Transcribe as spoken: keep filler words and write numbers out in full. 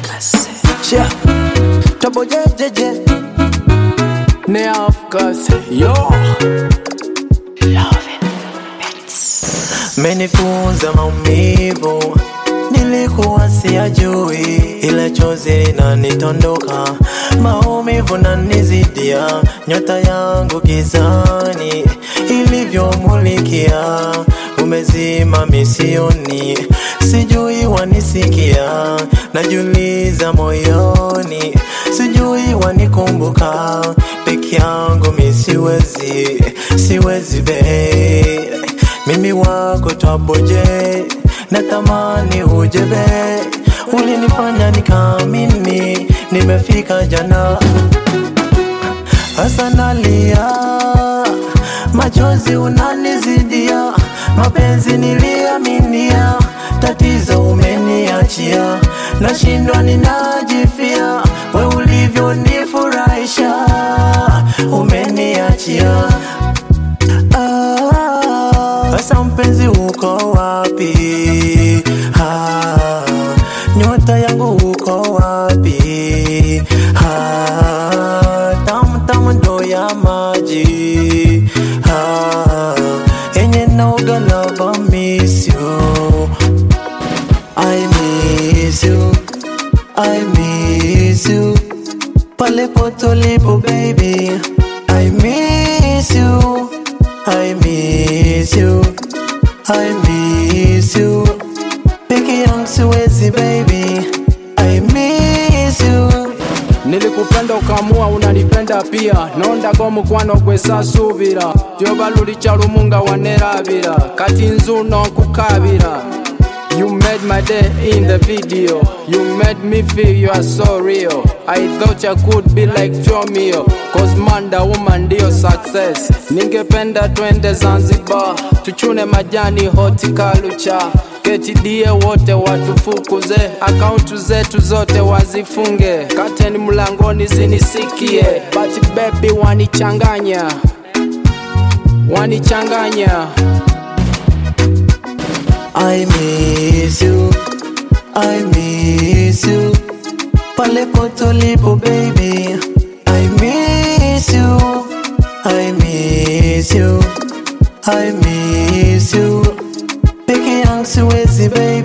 Yeah, Trouble J J J. Ne of course, yo. Menifunza maumivu, nilikuwa siyajui, ila chozi linanitondoka, maumivu nanizidia, nyota yangu gizani ilivyomulikia, umezima misioni, sijui wanisikia, najiuliza moyoni, sijui wanikumbuka, peke yangu mi siwezi, siwezi be. Mimi wako Trouble J, natamani uje be, ulinifanya nikaamini nimefika jana. Asa nalia, machozi unanizidia, mapenzi niliaminia, tatizo umeniachia, nashindwa ninajifia, we ulivyo nifurahisha, umeniachia. Asa mpenzi uko wapi? Ha, nyota yangu uko wapi? Ha, tamu tamu ndo ya maji. Ha, enye naoga love I miss you, I miss you, I miss you. Pale poto lipo baby, I miss you, I miss you, I miss you. Peke yangu siwezi baby, I miss you. Nilikupenda ukamua unanipenda pia, nonda kwa mukwano gwesa subira, tyoba lulicha lumunga wanerabira, kati nzuno kukabira. You made my day in the video, you made me feel you are so real. I thought you could be like Jomio, cause man the woman ndio success. Ningependa twende Zanzibar, tuchune majani horticulture, ketidie wote watufukuze, akauntu zetu zote wazifunge, kateni mlangoni zinisikie, but baby wanichanganya, wanichanganya. I miss you, I miss you. Pale poto lipo baby, I miss you, I miss you, I miss you. Peke yangu siwezi baby.